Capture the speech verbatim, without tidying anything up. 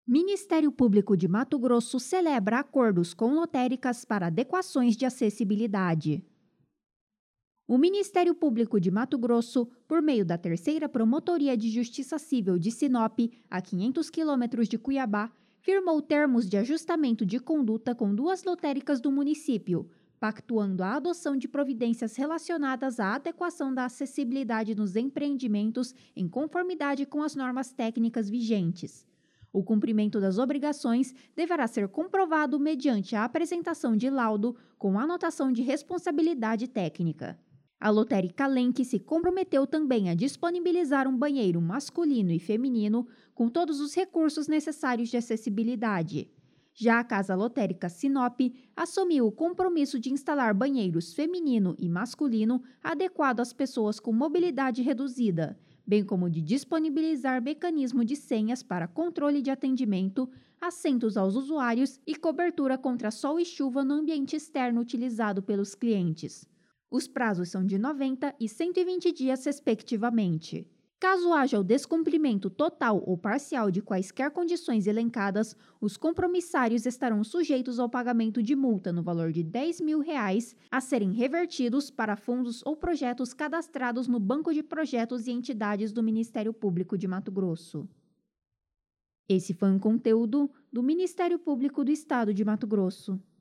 Ministério Público de Mato Grosso celebra acordos com lotéricas para adequações de acessibilidade. O Ministério Público de Mato Grosso, por meio da Terceira Promotoria de Justiça Civil de Sinop, a quinhentos quilômetros de Cuiabá, firmou termos de ajustamento de conduta com duas lotéricas do município, pactuando a adoção de providências relacionadas à adequação da acessibilidade nos empreendimentos em conformidade com as normas técnicas vigentes. O cumprimento das obrigações deverá ser comprovado mediante a apresentação de laudo com anotação de responsabilidade técnica. A lotérica Lenk se comprometeu também a disponibilizar um banheiro masculino e feminino com todos os recursos necessários de acessibilidade. Já a Casa Lotérica Sinop assumiu o compromisso de instalar banheiros feminino e masculino adequado às pessoas com mobilidade reduzida, bem como de disponibilizar mecanismo de senhas para controle de atendimento, assentos aos usuários e cobertura contra sol e chuva no ambiente externo utilizado pelos clientes. Os prazos são de noventa e cento e vinte dias, respectivamente. Caso haja o descumprimento total ou parcial de quaisquer condições elencadas, os compromissários estarão sujeitos ao pagamento de multa no valor de dez mil reais a serem revertidos para fundos ou projetos cadastrados no Banco de Projetos e Entidades do Ministério Público de Mato Grosso. Esse foi um conteúdo do Ministério Público do Estado de Mato Grosso.